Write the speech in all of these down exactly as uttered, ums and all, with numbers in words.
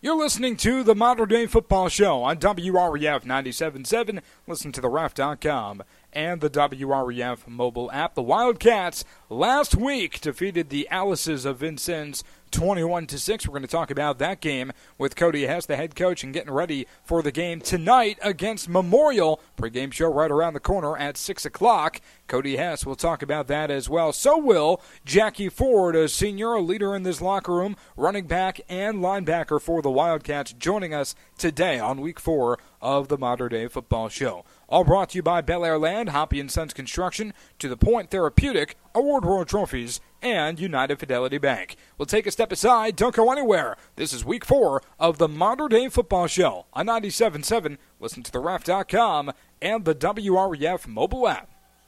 You're listening to the Modern Day Football Show on W R E F ninety-seven point seven. Listen to the ref dot com and the W R E F mobile app. The Wildcats last week defeated the Alices of Vincennes twenty-one to six. We're going to talk about that game with Cody Hess, the head coach, and getting ready for the game tonight against Memorial. Pre-game show right around the corner at six o'clock. Cody Hess will talk about that as well. So will Jackie Ford, a senior, a leader in this locker room, running back and linebacker for the Wildcats, joining us today on week four of the Modern Day Football Show. All brought to you by Bel Air Land, Hoppy and Sons Construction, To The Point Therapeutic, Award World Trophies, and United Fidelity Bank. We'll take a step aside. Don't go anywhere. This is week four of the Modern Day Football Show on ninety-seven point seven. Listen to the ref dot com and the W R E F mobile app.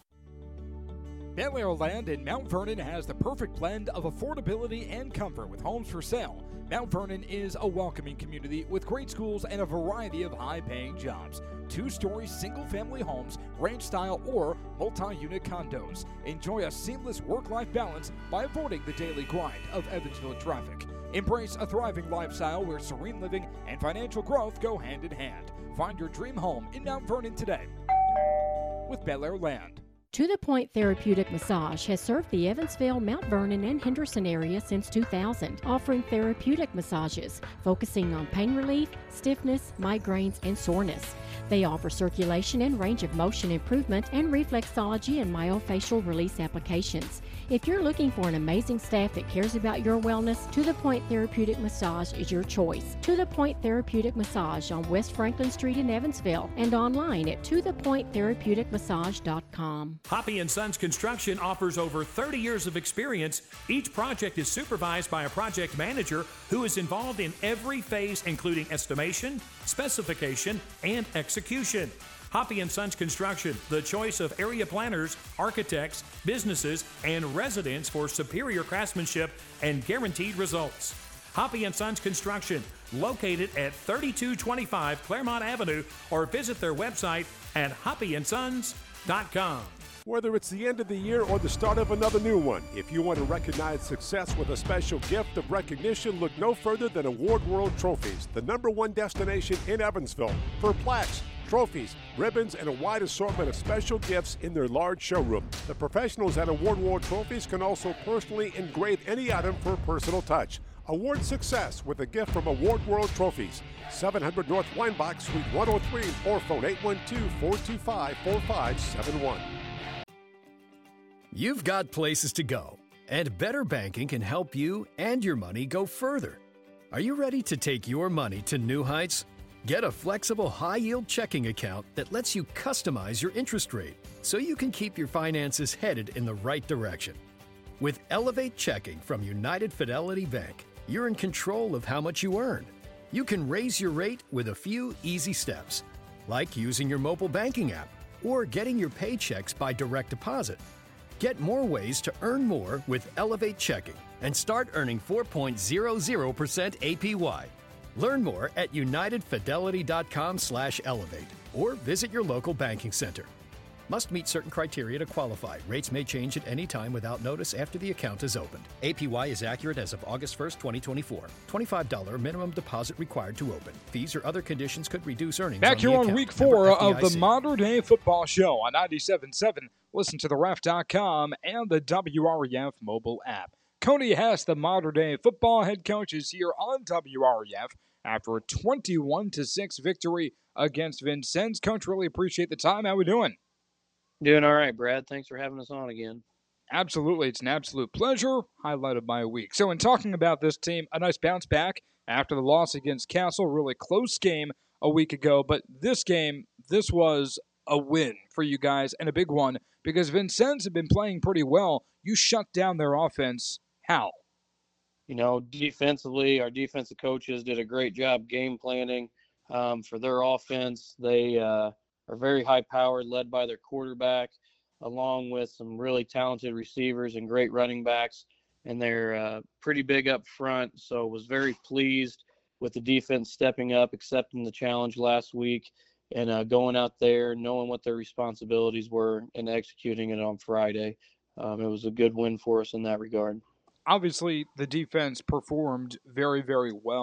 Bel Air Land in Mount Vernon has the perfect blend of affordability and comfort with homes for sale. Mount Vernon is a welcoming community with great schools and a variety of high-paying jobs. Two-story single-family homes, ranch-style or multi-unit condos. Enjoy a seamless work-life balance by avoiding the daily grind of Evansville traffic. Embrace a thriving lifestyle where serene living and financial growth go hand in hand. Find your dream home in Mount Vernon today with Bel Air Land. To The Point Therapeutic Massage has served the Evansville, Mount Vernon, and Henderson area since two thousand, offering therapeutic massages focusing on pain relief, stiffness, migraines, and soreness. They offer circulation and range of motion improvement and reflexology and myofascial release applications. If you're looking for an amazing staff that cares about your wellness, To The Point Therapeutic Massage is your choice. To The Point Therapeutic Massage on West Franklin Street in Evansville and online at to the point therapeutic massage dot com. Hoppy and Sons Construction offers over thirty years of experience. Each project is supervised by a project manager who is involved in every phase, including estimation, specification, and execution. Hoppy and Sons Construction, the choice of area planners, architects, businesses, and residents for superior craftsmanship and guaranteed results. Hoppy and Sons Construction, located at thirty-two twenty-five Claremont Avenue, or visit their website at hoppy and sons dot com. Whether it's the end of the year or the start of another new one, if you want to recognize success with a special gift of recognition, look no further than Award World Trophies, the number one destination in Evansville for plaques, trophies, ribbons, and a wide assortment of special gifts in their large showroom. The professionals at Award World Trophies can also personally engrave any item for a personal touch. Award success with a gift from Award World Trophies. seven hundred North Weinbach, Suite one oh three, or phone eight one two, four two five, four five seven one. You've got places to go, and Better Banking can help you and your money go further. Are you ready to take your money to new heights? Get a flexible, high-yield checking account that lets you customize your interest rate so you can keep your finances headed in the right direction. With Elevate Checking from United Fidelity Bank, you're in control of how much you earn. You can raise your rate with a few easy steps, like using your mobile banking app or getting your paychecks by direct deposit. Get more ways to earn more with Elevate Checking and start earning four point zero zero percent A P Y. Learn more at united fidelity dot com slash elevate or visit your local banking center. Must meet certain criteria to qualify. Rates may change at any time without notice after the account is opened. A P Y is accurate as of August first, twenty twenty-four. twenty-five dollars minimum deposit required to open. Fees or other conditions could reduce earnings. Back on here the on account. week four Member of F D I C. the Modern Day Football Show on ninety-seven point seven. Listen to the ref dot com and the W R E F mobile app. Cody Hess, the Modern Day Football head coach, is here on W R E F after a twenty-one to six victory against Vincennes. Coach, really appreciate the time. How we doing? Doing all right, Brad. Thanks for having us on again. Absolutely. It's an absolute pleasure. Highlight of my week. So in talking about this team, a nice bounce back after the loss against Castle. Really close game a week ago. But this game, this was a win for you guys and a big one because Vincennes have been playing pretty well. You shut down their offense. How? You know, defensively, our defensive coaches did a great job game planning um, for their offense. They uh, are very high-powered, led by their quarterback, along with some really talented receivers and great running backs. And they're uh, pretty big up front, so was very pleased with the defense stepping up, accepting the challenge last week, and uh, going out there, knowing what their responsibilities were, and executing it on Friday. Um, it was a good win for us in that regard. Obviously, the defense performed very, very well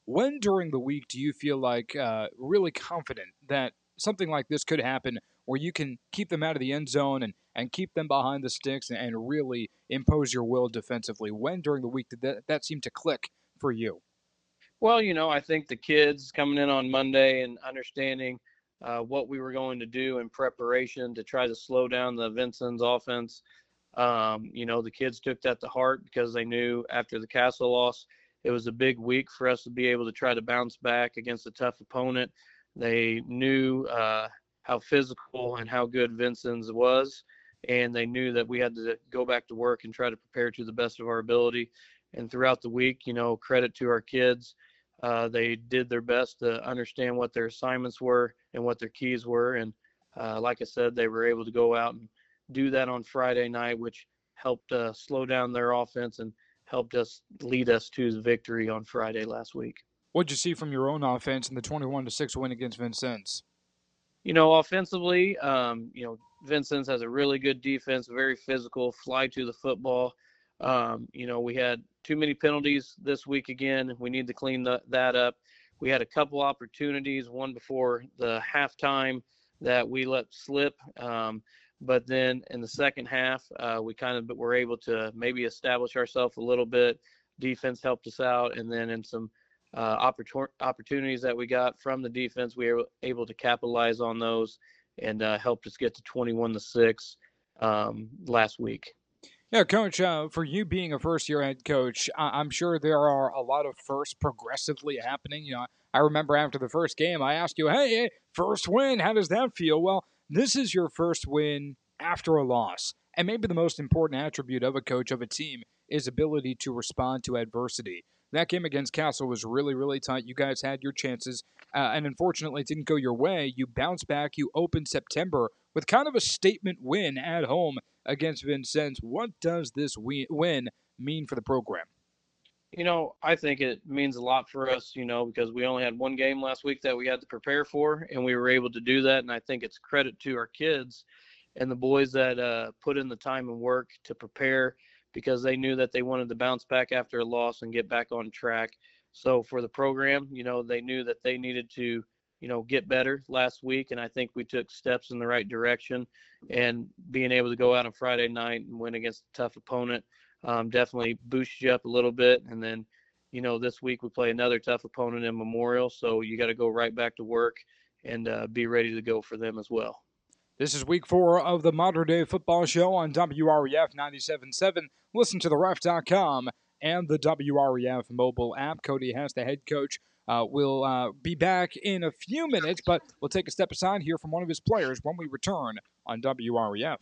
When during the week do you feel like uh, really confident that something like this could happen where you can keep them out of the end zone and, and keep them behind the sticks and, and really impose your will defensively? When during the week did that, that seem to click for you? Well, you know, I think the kids coming in on Monday and understanding uh, what we were going to do in preparation to try to slow down the Vincennes offense. Um, you know, the kids took that to heart because they knew after the Castle loss, it was a big week for us to be able to try to bounce back against a tough opponent. They knew uh, how physical and how good Vincennes was, and they knew that we had to go back to work and try to prepare to the best of our ability. And throughout the week, you know, credit to our kids. Uh, they did their best to understand what their assignments were and what their keys were. And uh, like I said, they were able to go out and do that on Friday night, which helped uh, slow down their offense and helped us lead us to the victory on Friday last week. What'd you see from your own offense in the twenty-one to six win against Vincennes? You know, offensively, um, you know, Vincennes has a really good defense, very physical, fly to the football. Um, you know, we had too many penalties this week again. We need to clean the, that up. We had a couple opportunities, one before the halftime that we let slip. Um, but then in the second half, uh, we kind of were able to maybe establish ourselves a little bit. Defense helped us out. And then in some uh, opportun- opportunities that we got from the defense, we were able to capitalize on those and uh, helped us get to twenty-one to six um, last week. Yeah, Coach, uh, for you being a first-year head coach, I- I'm sure there are a lot of firsts progressively happening. You know, I remember after the first game, I asked you, hey, hey, first win, how does that feel? Well, this is your first win after a loss. And maybe the most important attribute of a coach, of a team, is ability to respond to adversity. That game against Castle was really, really tight. You guys had your chances, uh, and unfortunately it didn't go your way. You bounced back. You opened September with kind of a statement win at home against Vincennes. What does this win mean for the program? You know, I think it means a lot for us, you know, because we only had one game last week that we had to prepare for, and we were able to do that. And I think it's credit to our kids and the boys that uh, put in the time and work to prepare, because they knew that they wanted to bounce back after a loss and get back on track. So for the program, you know, they knew that they needed to, you know, get better last week. And I think we took steps in the right direction, and being able to go out on Friday night and win against a tough opponent um, definitely boosts you up a little bit. And then, you know, this week we play another tough opponent in Memorial. So you got to go right back to work and uh, be ready to go for them as well. This is week four of the Modern Day Football Show on W R E F ninety-seven point seven. Listen to the ref dot com and the W R E F mobile app. Cody Hess, the head coach, uh, will uh, be back in a few minutes, but we'll take a step aside here from one of his players when we return on W R E F.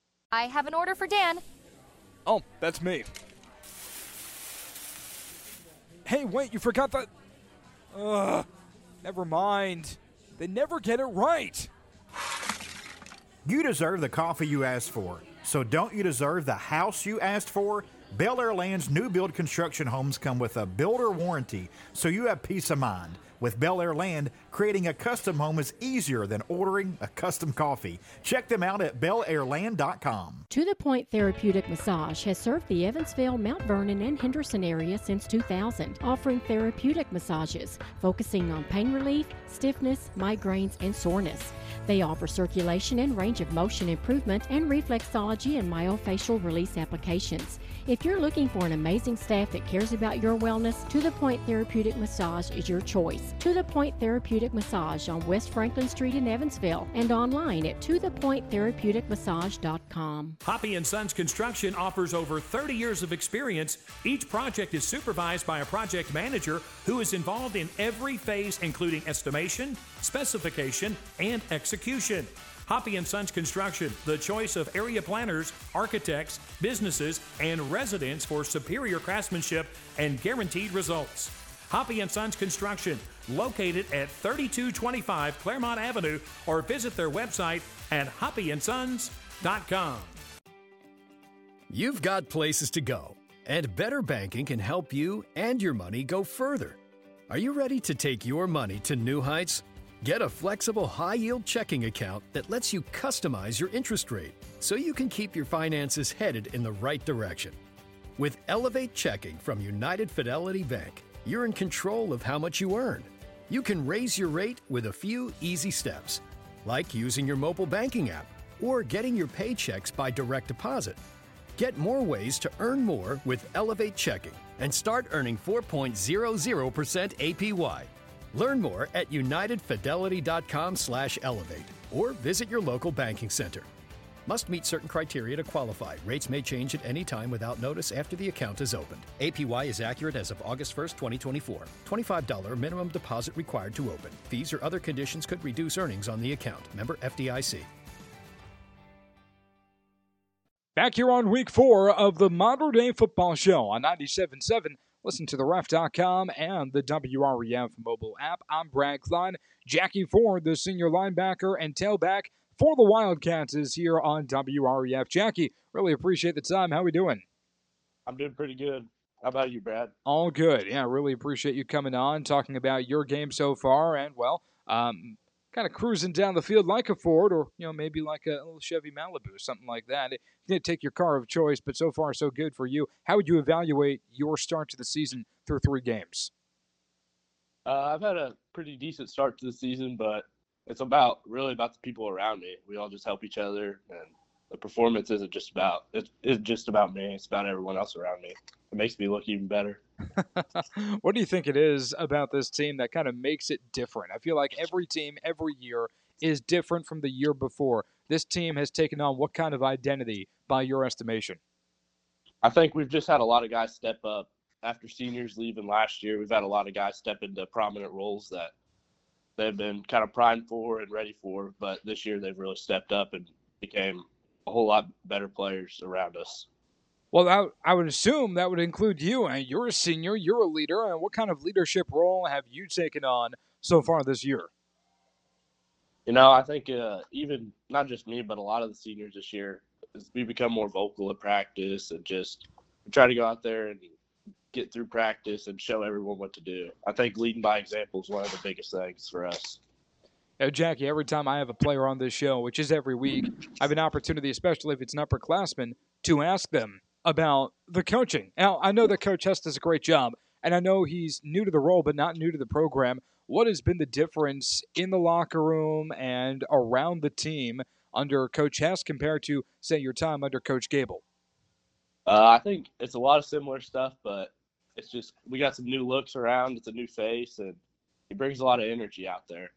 I have an order for Dan. Oh, that's me. Hey, wait, you forgot that. Ugh, never mind. They never get it right. You deserve the coffee you asked for. So don't you deserve the house you asked for? Bel Air Land's new build construction homes come with a builder warranty, so you have peace of mind. With Bel Air Land, creating a custom home is easier than ordering a custom coffee. Check them out at bel air land dot com. To the Point Therapeutic Massage has served the Evansville, Mount Vernon, and Henderson area since two thousand, offering therapeutic massages focusing on pain relief, stiffness, migraines, and soreness. They offer circulation and range of motion improvement and reflexology and myofascial release applications. If you're looking for an amazing staff that cares about your wellness, To the Point Therapeutic Massage is your choice. To the Point Therapeutic Massage on West Franklin Street in Evansville and online at to the point therapeutic massage dot com. Hoppy and Sons Construction offers over thirty years of experience. Each project is supervised by a project manager who is involved in every phase, including estimation, specification, and execution. Hoppy and Sons Construction, the choice of area planners, architects, businesses, and residents for superior craftsmanship and guaranteed results. Hoppy and Sons Construction, located at thirty-two twenty-five Claremont Avenue, or visit their website at hoppy and sons dot com. You've got places to go, and Better Banking can help you and your money go further. Are you ready to take your money to new heights? Get a flexible, high-yield checking account that lets you customize your interest rate so you can keep your finances headed in the right direction. With Elevate Checking from United Fidelity Bank, you're in control of how much you earn. You can raise your rate with a few easy steps, like using your mobile banking app or getting your paychecks by direct deposit. Get more ways to earn more with Elevate Checking and start earning four point zero zero percent A P Y. Learn more at unitedfidelity.com slash elevate or visit your local banking center. Must meet certain criteria to qualify. Rates may change at any time without notice after the account is opened. A P Y is accurate as of August first, twenty twenty-four. twenty-five dollars minimum deposit required to open. Fees or other conditions could reduce earnings on the account. Member F D I C. Back here on week four of the Modern Day Football Show on ninety-seven point seven. Listen to the ref dot com and the W R E F mobile app. I'm Brad Klein. Jackie Ford, the senior linebacker and tailback for the Wildcats, is here on W R E F. Jackie, really appreciate the time. How we doing? I'm doing pretty good. How about you, Brad? All good. Yeah, really appreciate you coming on, talking about your game so far, and, well, um, kind of cruising down the field like a Ford or, you know, maybe like a little Chevy Malibu, something like that. It didn't take your car of choice, but so far so good for you. How would you evaluate your start to the season through three games? Uh, I've had a pretty decent start to the season, but it's about really about the people around me. We all just help each other, and the performance isn't just about it's, it's just about me. It's about everyone else around me. It makes me look even better. What do you think it is about this team that kind of makes it different? I feel like every team, every year, is different from the year before. This team has taken on what kind of identity by your estimation? I think we've just had a lot of guys step up. After seniors leaving last year, we've had a lot of guys step into prominent roles that they've been kind of primed for and ready for, but this year they've really stepped up and became a whole lot better players around us. Well, I, I would assume that would include you. And you're a senior, you're a leader, and what kind of leadership role have you taken on so far this year? You know, I think uh, even not just me, but a lot of the seniors this year, is we become more vocal at practice and just try to go out there and get through practice and show everyone what to do. I think leading by example is one of the biggest things for us. Now, Jackie, every time I have a player on this show, which is every week, I have an opportunity, especially if it's an upperclassman, to ask them about the coaching. Now, I know that Coach Hess does a great job, and I know he's new to the role but not new to the program. What has been the difference in the locker room and around the team under Coach Hess compared to, say, your time under Coach Gable? Uh, I think it's a lot of similar stuff, but it's just we got some new looks around. It's a new face, and he brings a lot of energy out there.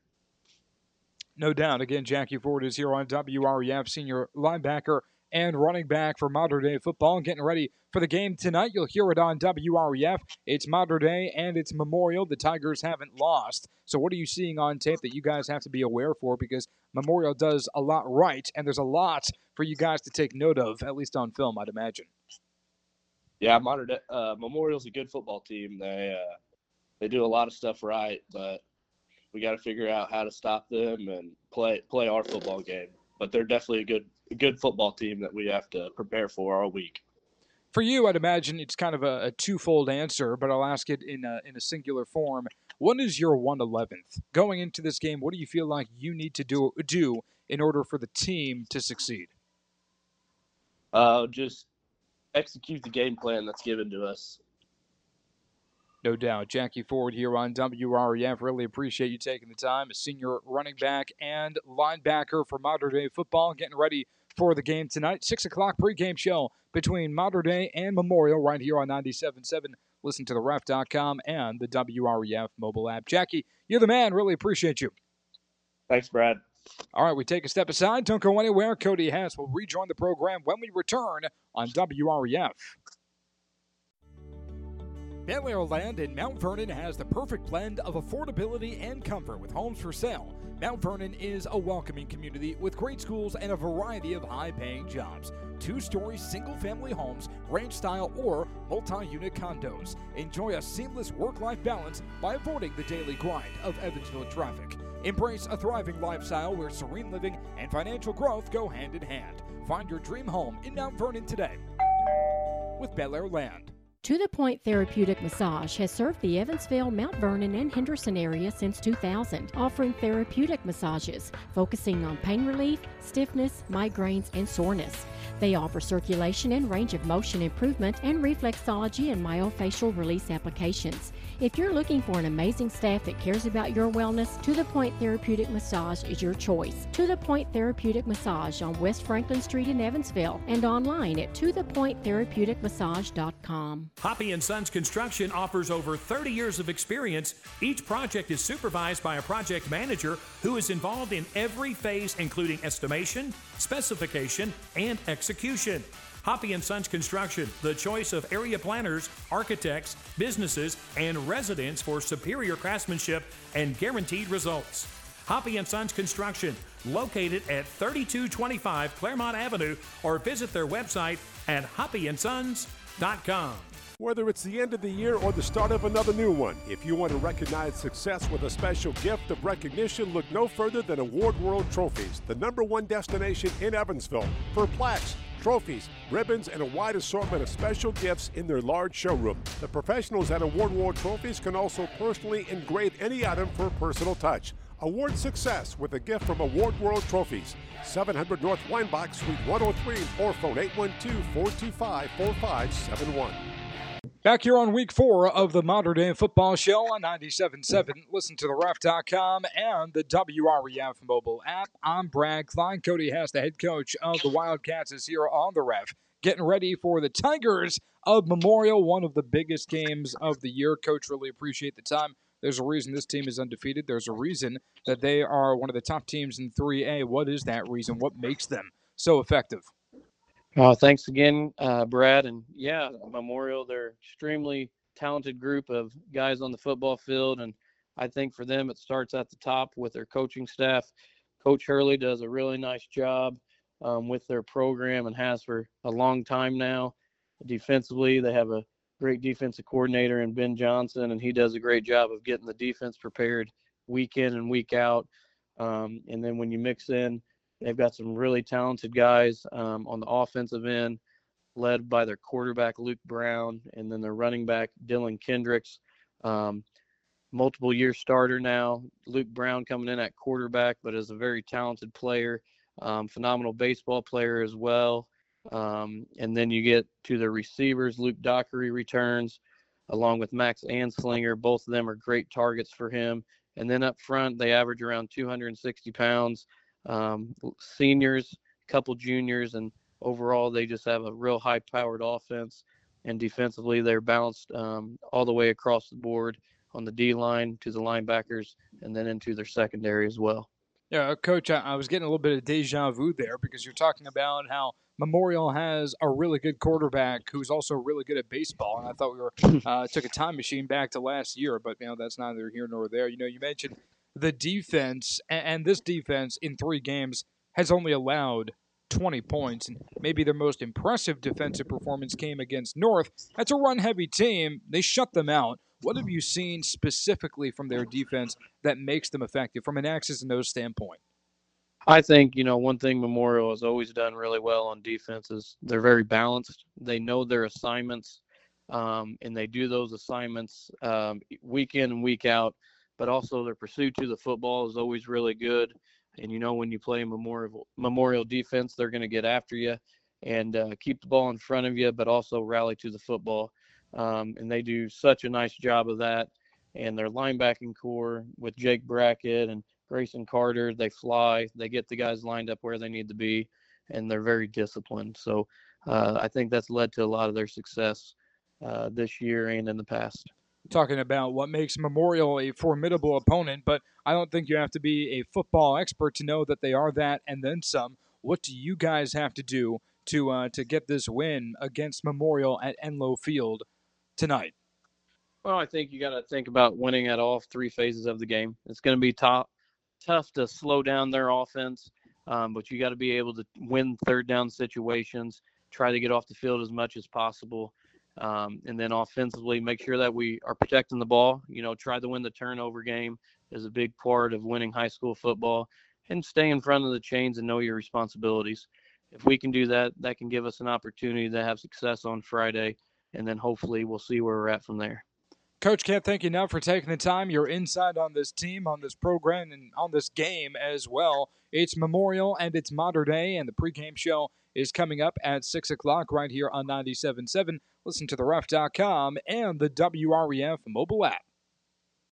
No doubt. Again, Jackie Ford is here on W R E F, senior linebacker and running back for Modern Day Football. Getting ready for the game tonight. You'll hear it on W R E F. It's Modern Day and it's Memorial. The Tigers haven't lost. So what are you seeing on tape that you guys have to be aware for? Because Memorial does a lot right, and there's a lot for you guys to take note of, at least on film, I'd imagine. Yeah, Modern Day, uh, Memorial's a good football team. They uh, they do a lot of stuff right, but we got to figure out how to stop them and play play our football game. But they're definitely a good a good football team that we have to prepare for all week. For you, I'd imagine it's kind of a, a twofold answer, but I'll ask it in a, in a singular form. What is your one eleventh? Going into this game, what do you feel like you need to do, do in order for the team to succeed? Uh, just execute the game plan that's given to us. No doubt. Jackie Ford here on W R E F. Really appreciate you taking the time. A senior running back and linebacker for Modern Day Football. Getting ready for the game tonight. six o'clock pregame show between Modern Day and Memorial right here on ninety-seven point seven. Listen to the ref dot com and the W R E F mobile app. Jackie, you're the man. Really appreciate you. Thanks, Brad. All right, we take a step aside. Don't go anywhere. Cody Hess will rejoin the program when we return on W R E F. Bel Air Land in Mount Vernon has the perfect blend of affordability and comfort with homes for sale. Mount Vernon is a welcoming community with great schools and a variety of high-paying jobs. Two-story single-family homes, ranch-style or multi-unit condos. Enjoy a seamless work-life balance by avoiding the daily grind of Evansville traffic. Embrace a thriving lifestyle where serene living and financial growth go hand in hand. Find your dream home in Mount Vernon today with Bel Air Land. To The Point Therapeutic Massage has served the Evansville, Mount Vernon, and Henderson area since two thousand, offering therapeutic massages focusing on pain relief, stiffness, migraines, and soreness. They offer circulation and range of motion improvement and reflexology and myofascial release applications. If you're looking for an amazing staff that cares about your wellness, To The Point Therapeutic Massage is your choice. To The Point Therapeutic Massage on West Franklin Street in Evansville and online at to the point therapeutic massage dot com. Hoppy and Sons Construction offers over thirty years of experience. Each project is supervised by a project manager who is involved in every phase, including estimation, specification, and execution. Hoppy and Sons Construction, the choice of area planners, architects, businesses, and residents for superior craftsmanship and guaranteed results. Hoppy and Sons Construction, located at thirty-two twenty-five Claremont Avenue, or visit their website at hoppy and sons dot com. Whether it's the end of the year or the start of another new one, if you want to recognize success with a special gift of recognition, look no further than Award World Trophies, the number one destination in Evansville for plaques, trophies, ribbons, and a wide assortment of special gifts in their large showroom. The professionals at Award World Trophies can also personally engrave any item for a personal touch. Award success with a gift from Award World Trophies. seven hundred North Weinbach, Suite one oh three, or phone eight one two, four two five, four five seven one. Back here on week four of the Modern Day Football Show on ninety-seven point seven. Listen to the ref dot com and the W R E F mobile app. I'm Brad Klein. Cody Hess, the head coach of the Wildcats, is here on the Ref, getting ready for the Tigers of Memorial, one of the biggest games of the year. Coach, really appreciate the time. There's a reason this team is undefeated. There's a reason that they are one of the top teams in three A. What is that reason? What makes them so effective? Uh, thanks again, uh, Brad. And yeah, Memorial, they're extremely talented group of guys on the football field. And I think for them, it starts at the top with their coaching staff. Coach Hurley does a really nice job um, with their program and has for a long time now. Defensively, they have a great defensive coordinator in Ben Johnson, and he does a great job of getting the defense prepared week in and week out. Um, and then when you mix in, they've got some really talented guys um, on the offensive end, led by their quarterback, Luke Brown, and then their running back, Dylan Kendricks, um, multiple year starter now. Luke Brown coming in at quarterback, but is a very talented player, um, phenomenal baseball player as well. Um, and then you get to the receivers. Luke Dockery returns along with Max Anslinger. Both of them are great targets for him. And then up front, they average around two hundred sixty pounds. Um, seniors, a couple juniors, and overall they just have a real high-powered offense. And defensively, they're balanced um, all the way across the board on the D-line to the linebackers and then into their secondary as well. Yeah, Coach, I, I was getting a little bit of deja vu there because you're talking about how Memorial has a really good quarterback who's also really good at baseball, and I thought we were uh, took a time machine back to last year, but you know that's neither here nor there. You know, you mentioned the defense, and, and this defense in three games has only allowed twenty points, and maybe their most impressive defensive performance came against North. That's a run-heavy team. They shut them out. What have you seen specifically from their defense that makes them effective from an X's and O's standpoint? I think, you know, one thing Memorial has always done really well on defense is they're very balanced. They know their assignments, um, and they do those assignments um, week in and week out, but also their pursuit to the football is always really good. And, you know, when you play Memorial, Memorial defense, they're going to get after you and uh, keep the ball in front of you, but also rally to the football. Um, and they do such a nice job of that. And their linebacking core with Jake Brackett and Grayson Carter, they fly. They get the guys lined up where they need to be, and they're very disciplined. So uh, I think that's led to a lot of their success uh, this year and in the past. Talking about what makes Memorial a formidable opponent, but I don't think you have to be a football expert to know that they are that and then some. What do you guys have to do to uh, to get this win against Memorial at Enloe Field tonight? Well, I think you got to think about winning at all three phases of the game. It's going to be top, tough to slow down their offense, um, but you got to be able to win third down situations, try to get off the field as much as possible. Um, and then offensively, make sure that we are protecting the ball. You know, try to win the turnover game is a big part of winning high school football, and stay in front of the chains and know your responsibilities. If we can do that, that can give us an opportunity to have success on Friday. and then hopefully we'll see where we're at from there. Coach, can't thank you enough for taking the time, your insight on this team, on this program, and on this game as well. It's Memorial and it's Mater Dei, and the pregame show is coming up at six o'clock right here on ninety-seven point seven. Listen to the ref dot com and the W R E F mobile app.